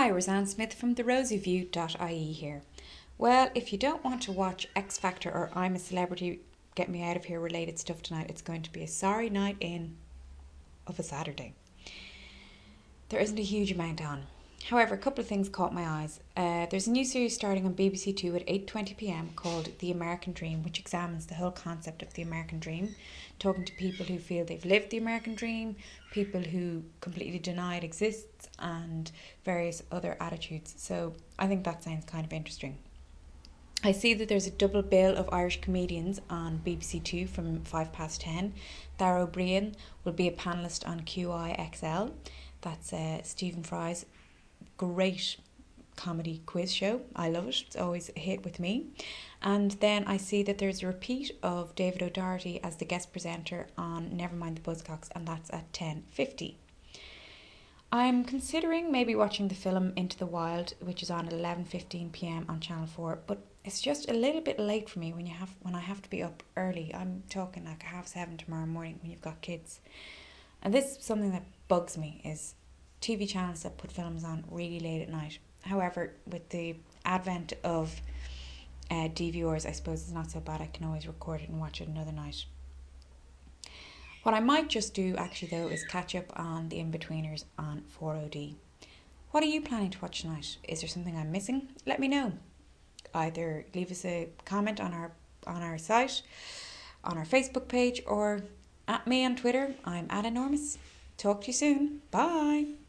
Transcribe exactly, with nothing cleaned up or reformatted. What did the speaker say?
Hi, Roseanne Smith from the roseview dot I E here. Well, if you don't want to watch X Factor or I'm a Celebrity, Get Me Out of Here related stuff tonight, it's going to be a sorry night in of a Saturday. There isn't a huge amount on. However, a couple of things caught my eyes. Uh, there's a new series starting on B B C Two at eight twenty p m called The American Dream, which examines the whole concept of the American Dream, talking to people who feel they've lived the American Dream, people who completely deny it exists, and various other attitudes. So I think that sounds kind of interesting. I see that there's a double bill of Irish comedians on B B C Two from five past ten. Dara O'Brien will be a panellist on Q I X L. That's uh, Stephen Fry's great comedy quiz show. I love it. It's always a hit with me. And then I see that there's a repeat of David O'Doherty as the guest presenter on Nevermind the Buzzcocks, and that's at ten fifty. I'm considering maybe watching the film Into the Wild, which is on at eleven fifteen p m on Channel four, but it's just a little bit late for me when you have when I have to be up early. I'm talking like half seven tomorrow morning when you've got kids. And this is something that bugs me, is T V channels that put films on really late at night. However, with the advent of uh, D V Rs, I suppose it's not so bad. I can always record it and watch it another night. What I might just do actually though is catch up on The In-Betweeners on four O D. What are you planning to watch tonight? Is there something I'm missing? Let me know. Either leave us a comment on our on our site, on our Facebook page, or at me on Twitter. I'm at Enormous. Talk to you soon. Bye.